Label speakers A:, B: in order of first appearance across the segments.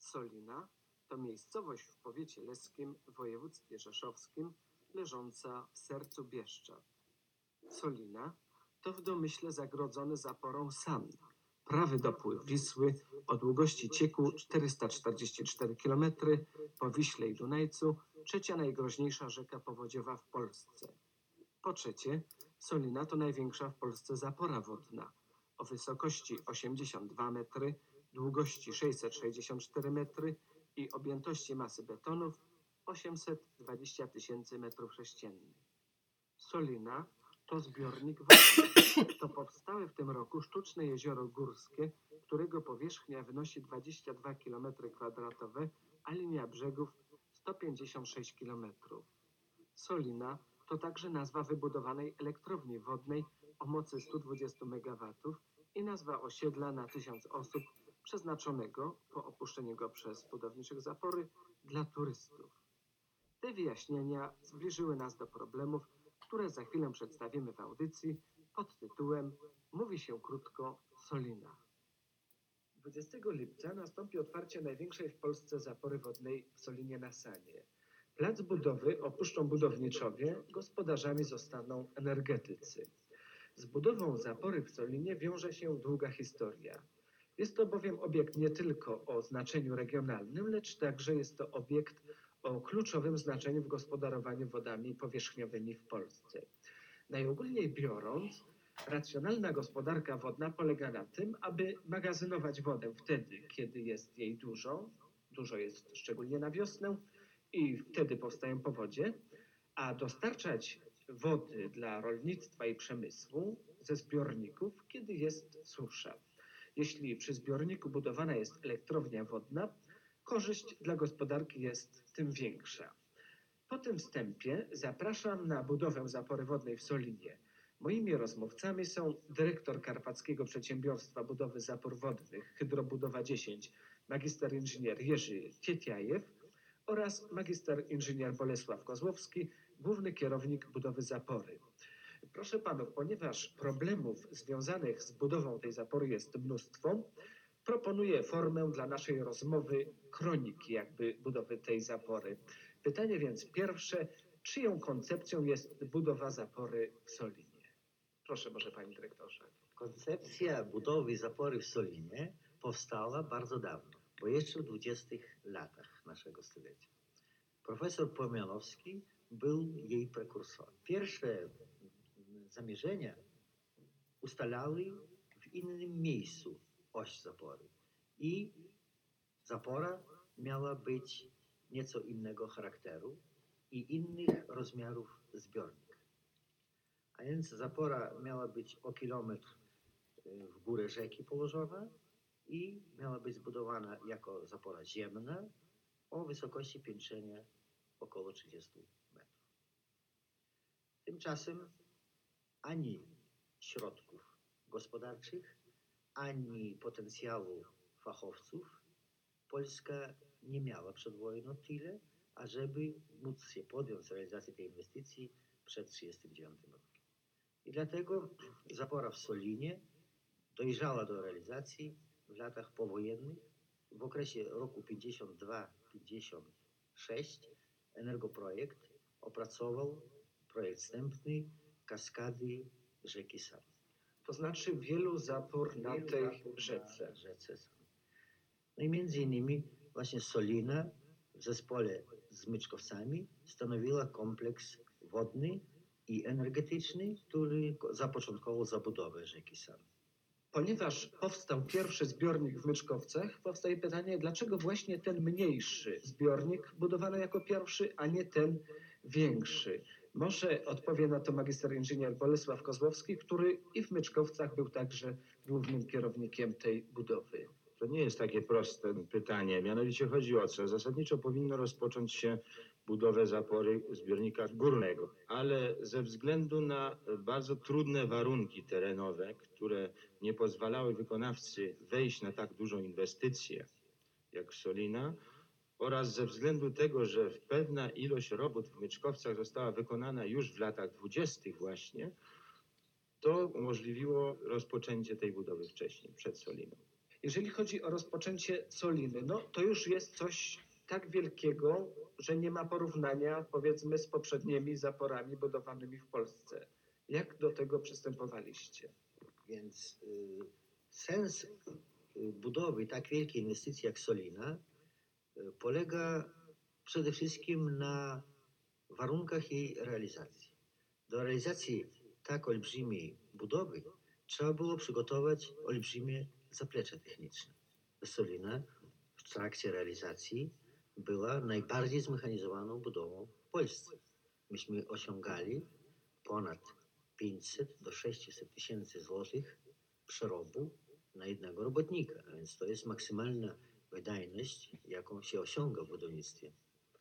A: Solina to miejscowość w powiecie leskim w województwie rzeszowskim, leżąca w sercu Bieszczad. Solina to w domyśle zagrodzony zaporą San, prawy dopływ Wisły o długości cieku 444 km, po Wiśle i Dunajcu trzecia najgroźniejsza rzeka powodziowa w Polsce. Po trzecie, Solina to największa w Polsce zapora wodna o wysokości 82 metry, długości 664 metry i objętości masy betonów 820 000 metrów sześciennych. Solina to zbiornik wodny. To powstałe w tym roku sztuczne jezioro górskie, którego powierzchnia wynosi 22 km², a linia brzegów 156 km. Solina to także nazwa wybudowanej elektrowni wodnej o mocy 120 MW i nazwa osiedla na 1000 osób przeznaczonego, po opuszczeniu go przez budowniczych zapory, dla turystów. Te wyjaśnienia zbliżyły nas do problemów, które za chwilę przedstawimy w audycji pod tytułem Mówi się krótko Solina. 20 lipca nastąpi otwarcie największej w Polsce zapory wodnej w Solinie na Sanie. Plac budowy opuszczą budowniczowie, gospodarzami zostaną energetycy. Z budową zapory w Solinie wiąże się długa historia. Jest to bowiem obiekt nie tylko o znaczeniu regionalnym, lecz także jest to obiekt o kluczowym znaczeniu w gospodarowaniu wodami powierzchniowymi w Polsce. Najogólniej biorąc, racjonalna gospodarka wodna polega na tym, aby magazynować wodę wtedy, kiedy jest jej dużo jest szczególnie na wiosnę i wtedy powstają powodzie, a dostarczać wody dla rolnictwa i przemysłu ze zbiorników, kiedy jest susza. Jeśli przy zbiorniku budowana jest elektrownia wodna, korzyść dla gospodarki jest tym większa. Po tym wstępie zapraszam na budowę zapory wodnej w Solinie. Moimi rozmówcami są dyrektor Karpackiego Przedsiębiorstwa Budowy Zapór Wodnych Hydrobudowa 10, magister inżynier Jerzy Cietjajew oraz magister inżynier Bolesław Kozłowski, główny kierownik budowy zapory. Proszę panów, ponieważ problemów związanych z budową tej zapory jest mnóstwo, proponuję formę dla naszej rozmowy kroniki budowy tej zapory. Pytanie więc pierwsze, czyją koncepcją jest budowa zapory w Solinie? Proszę, może panie dyrektorze.
B: Koncepcja budowy zapory w Solinie powstała bardzo dawno, bo jeszcze w 20 latach naszego stulecia. Profesor Płomianowski był jej prekursorem. Pierwsze zamierzenia ustalały w innym miejscu oś zapory i zapora miała być nieco innego charakteru i innych rozmiarów zbiornik. A więc zapora miała być o kilometr w górę rzeki położona i miała być zbudowana jako zapora ziemna o wysokości piętrzenia około 30 metrów. Tymczasem ani środków gospodarczych, ani potencjału fachowców Polska nie miała przed wojną tyle, ażeby móc się podjąć realizacji tej inwestycji przed 1939 rokiem. I dlatego zapora w Solinie dojrzała do realizacji w latach powojennych. W okresie roku 52-56 Energoprojekt opracował projekt wstępny kaskady rzeki San.
A: To znaczy wielu zapór na tej rzece.
B: No i między innymi właśnie Solina w zespole z Myczkowcami stanowiła kompleks wodny i energetyczny, który zapoczątkował zabudowę rzeki San.
A: Ponieważ powstał pierwszy zbiornik w Myczkowcach, powstaje pytanie, dlaczego właśnie ten mniejszy zbiornik budowano jako pierwszy, a nie ten większy? Może odpowie na to magister inżynier Bolesław Kozłowski, który i w Myczkowcach był także głównym kierownikiem tej budowy.
C: To nie jest takie proste pytanie. Mianowicie chodzi o co? Zasadniczo powinno rozpocząć się budowę zapory zbiornika górnego, ale ze względu na bardzo trudne warunki terenowe, które nie pozwalały wykonawcy wejść na tak dużą inwestycję jak Solina, oraz ze względu tego, że pewna ilość robót w Myczkowcach została wykonana już w latach 20. właśnie, to umożliwiło rozpoczęcie tej budowy wcześniej, przed Soliną.
A: Jeżeli chodzi o rozpoczęcie Soliny, no to już jest coś tak wielkiego, że nie ma porównania, powiedzmy, z poprzednimi zaporami budowanymi w Polsce. Jak do tego przystępowaliście?
B: Więc sens budowy tak wielkiej inwestycji jak Solina polega przede wszystkim na warunkach jej realizacji. Do realizacji tak olbrzymiej budowy trzeba było przygotować olbrzymie zaplecze techniczne. Solina w trakcie realizacji była najbardziej zmechanizowaną budową w Polsce. Myśmy osiągali ponad 500 do 600 tysięcy złotych przerobu na jednego robotnika, a więc to jest maksymalna wydajność, jaką się osiąga w budownictwie.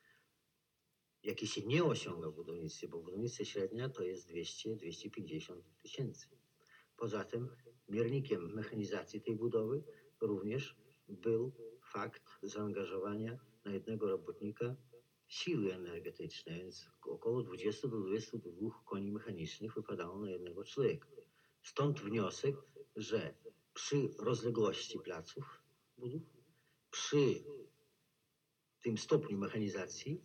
B: Jakiej się nie osiąga w budownictwie, bo w budownictwie średnia to jest 200-250 tysięcy. Poza tym miernikiem mechanizacji tej budowy również był fakt zaangażowania na jednego robotnika siły energetycznej, więc około 20 do 22 koni mechanicznych wypadało na jednego człowieka. Stąd wniosek, że przy rozległości placów budów, przy tym stopniu mechanizacji,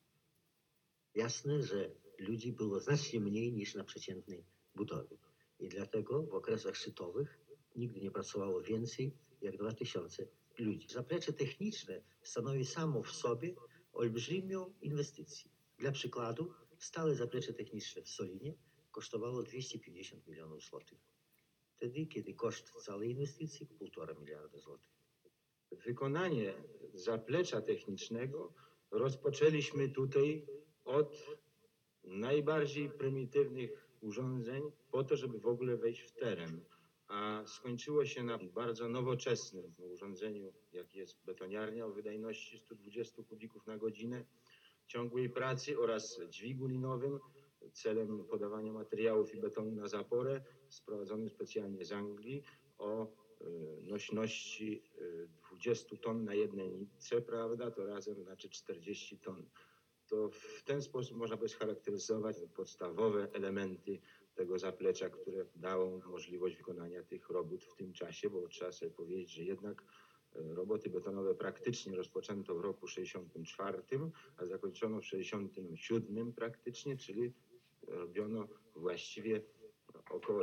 B: jasne, że ludzi było znacznie mniej niż na przeciętnej budowie. I dlatego w okresach szczytowych nigdy nie pracowało więcej jak 2000 ludzi. Zaplecze techniczne stanowi samo w sobie olbrzymią inwestycję. Dla przykładu, stałe zaplecze techniczne w Solinie kosztowało 250 milionów złotych. Wtedy, kiedy koszt całej inwestycji 1,5 miliarda złotych.
C: Wykonanie zaplecza technicznego rozpoczęliśmy tutaj od najbardziej prymitywnych urządzeń po to, żeby w ogóle wejść w teren, a skończyło się na bardzo nowoczesnym urządzeniu, jak jest betoniarnia o wydajności 120 kubików na godzinę ciągłej pracy oraz dźwigu linowym celem podawania materiałów i betonu na zaporę, sprowadzonym specjalnie z Anglii o nośności 20 ton na jednej nitce, prawda, to razem znaczy 40 ton. To w ten sposób można by scharakteryzować podstawowe elementy tego zaplecza, które dało możliwość wykonania tych robót w tym czasie, bo trzeba sobie powiedzieć, że jednak roboty betonowe praktycznie rozpoczęto w roku 64, a zakończono w 67 praktycznie, czyli robiono właściwie około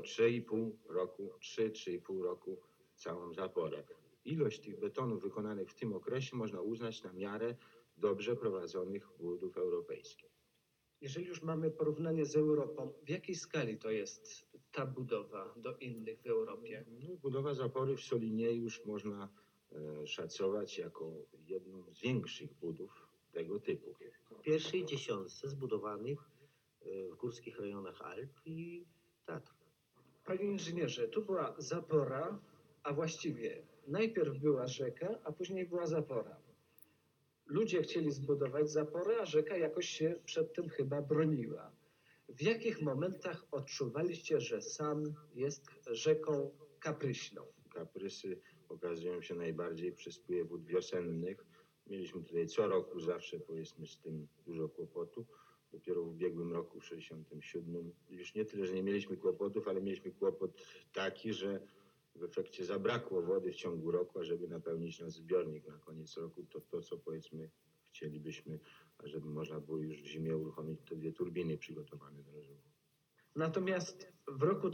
C: 3,5 roku całą zaporę. Ilość tych betonów wykonanych w tym okresie można uznać na miarę dobrze prowadzonych budów europejskich.
A: Jeżeli już mamy porównanie z Europą, w jakiej skali to jest ta budowa do innych w Europie?
C: No, budowa zapory w Solinie już można szacować jako jedną z większych budów tego typu.
B: W pierwszej dziesiątce zbudowanych w górskich rejonach Alp i Tatr.
A: Panie inżynierze, tu była zapora, a właściwie najpierw była rzeka, a później była zapora. Ludzie chcieli zbudować zaporę, a rzeka jakoś się przed tym chyba broniła. W jakich momentach odczuwaliście, że San jest rzeką kapryśną?
C: Kaprysy okazują się najbardziej przy spływie wód wiosennych. Mieliśmy tutaj co roku zawsze, powiedzmy, z tym dużo kłopotu. Dopiero w ubiegłym roku, w 67, już nie tyle, że nie mieliśmy kłopotów, ale mieliśmy kłopot taki, że w efekcie zabrakło wody w ciągu roku, ażeby napełnić nasz zbiornik na koniec roku. To co powiedzmy chcielibyśmy, żeby można było już w zimie uruchomić te 2 turbiny przygotowane do rozwoju.
A: Natomiast w roku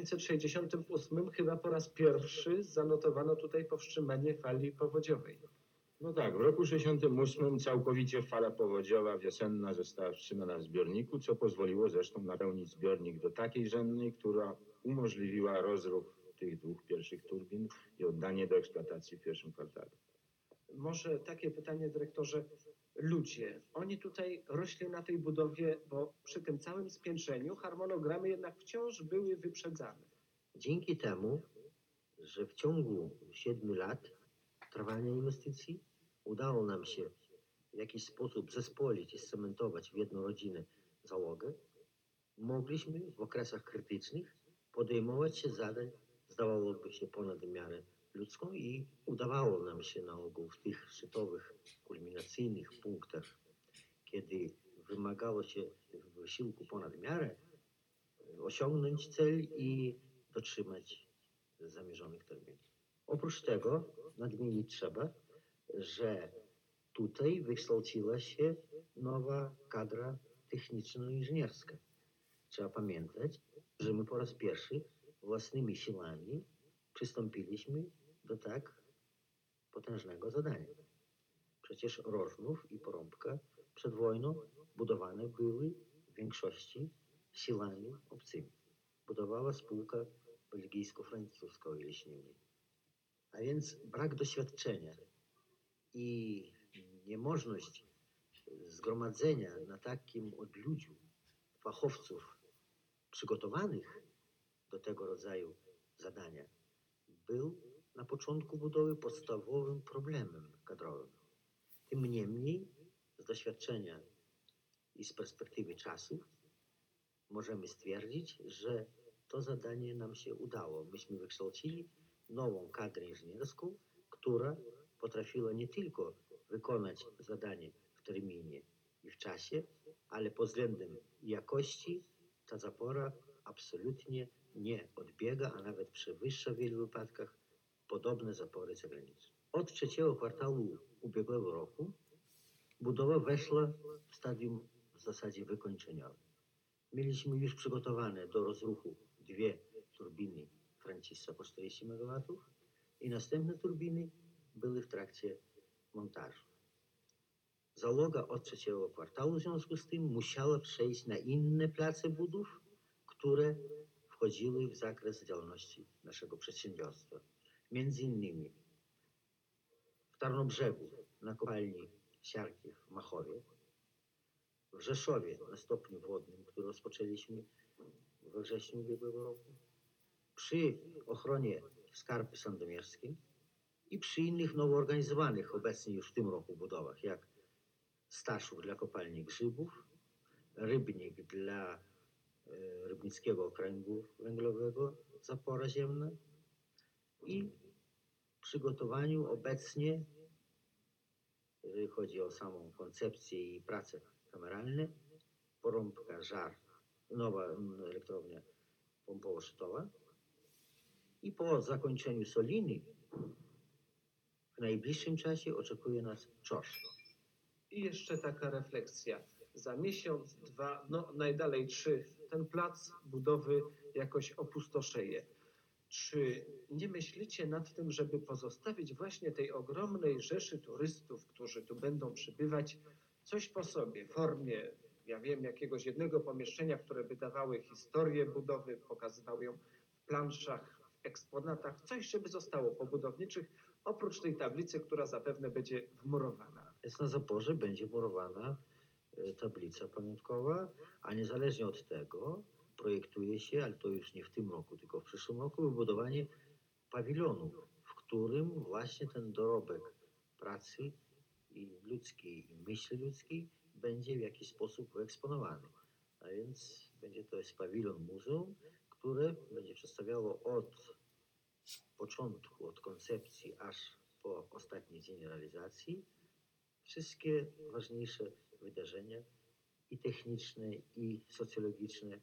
A: 1968 chyba po raz pierwszy zanotowano tutaj powstrzymanie fali powodziowej.
C: No tak, w roku 68 całkowicie fala powodziowa wiosenna została wstrzymana w zbiorniku, co pozwoliło zresztą napełnić zbiornik do takiej rzędnej, która umożliwiła rozruch tych 2 pierwszych turbin i oddanie do eksploatacji w pierwszym kwartale.
A: Może takie pytanie, dyrektorze. Ludzie, oni tutaj rośli na tej budowie, bo przy tym całym spiętrzeniu harmonogramy jednak wciąż były wyprzedzane.
B: Dzięki temu, że w ciągu 7 lat trwania inwestycji udało nam się w jakiś sposób zespolić i scementować w jedną rodzinę załogę, mogliśmy w okresach krytycznych podejmować się zadań, zdawałoby się, ponad miarę ludzką i udawało nam się na ogół w tych szczytowych, kulminacyjnych punktach, kiedy wymagało się wysiłku ponad miarę, osiągnąć cel i dotrzymać zamierzonych terminów. Oprócz tego nadmienić trzeba, że tutaj wykształciła się nowa kadra techniczno-inżynierska. Trzeba pamiętać, że my po raz pierwszy własnymi siłami przystąpiliśmy do tak potężnego zadania. Przecież Rożnów i Porąbka przed wojną budowane były w większości siłami obcymi. Budowała spółka belgijsko-francuska, o ile się nie mylę. A więc brak doświadczenia i niemożność zgromadzenia na takim odludziu fachowców przygotowanych do tego rodzaju zadania był na początku budowy podstawowym problemem kadrowym. Tym niemniej z doświadczenia i z perspektywy czasów możemy stwierdzić, że to zadanie nam się udało. Myśmy wykształcili nową kadrę inżynierską, która potrafiła nie tylko wykonać zadanie w terminie i w czasie, ale pod względem jakości ta zapora absolutnie nie odbiega, a nawet przewyższa w wielu wypadkach podobne zapory zagraniczne. Od trzeciego kwartału ubiegłego roku budowa weszła w stadium w zasadzie wykończeniowe. Mieliśmy już przygotowane do rozruchu 2 turbiny Francisa po 40 MW i następne turbiny były w trakcie montażu. Załoga od trzeciego kwartału w związku z tym musiała przejść na inne place budów, które wchodziły w zakres działalności naszego przedsiębiorstwa. Między innymi w Tarnobrzegu na kopalni siarki w Machowie, w Rzeszowie na stopniu wodnym, który rozpoczęliśmy we wrześniu ubiegłego roku, przy ochronie Skarpy Sandomierskiej i przy innych nowo organizowanych obecnie już w tym roku budowach, jak Staszów dla kopalni grzybów, Rybnik dla Rybnickiego Okręgu Węglowego, zapora ziemna i przygotowaniu obecnie, jeżeli chodzi o samą koncepcję i prace kameralne, Porąbka, Żar, nowa elektrownia pompowo-szytowa i po zakończeniu Soliny w najbliższym czasie oczekuje nas Czorsz.
A: I jeszcze taka refleksja. Za miesiąc, 2, no najdalej 3, ten plac budowy jakoś opustoszeje. Czy nie myślicie nad tym, żeby pozostawić właśnie tej ogromnej rzeszy turystów, którzy tu będą przybywać, coś po sobie w formie, ja wiem, jakiegoś jednego pomieszczenia, które by dawały historię budowy, pokazywały ją w planszach, w eksponatach, coś, żeby zostało po budowniczych, oprócz tej tablicy, która zapewne będzie wmurowana.
B: Jest na zaporze będzie murowana tablica pamiątkowa, a niezależnie od tego projektuje się, ale to już nie w tym roku, tylko w przyszłym roku, wybudowanie pawilonu, w którym właśnie ten dorobek pracy i ludzkiej, i myśli ludzkiej będzie w jakiś sposób wyeksponowany. A więc będzie to jest pawilon muzeum, które będzie przedstawiało od początku, od koncepcji, aż po ostatni dzień realizacji wszystkie ważniejsze wydarzenia i techniczne, i socjologiczne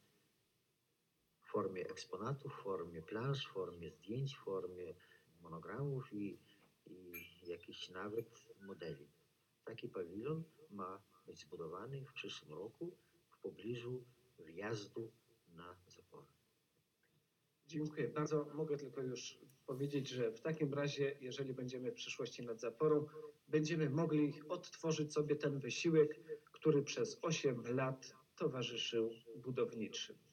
B: w formie eksponatów, w formie plansz, w formie zdjęć, w formie monogramów i jakichś nawet modeli. Taki pawilon ma być zbudowany w przyszłym roku w pobliżu wjazdu na zaporę.
A: Dziękuję bardzo. Mogę tylko już powiedzieć, że w takim razie, jeżeli będziemy w przyszłości nad zaporą, będziemy mogli odtworzyć sobie ten wysiłek, który przez 8 lat towarzyszył budowniczym.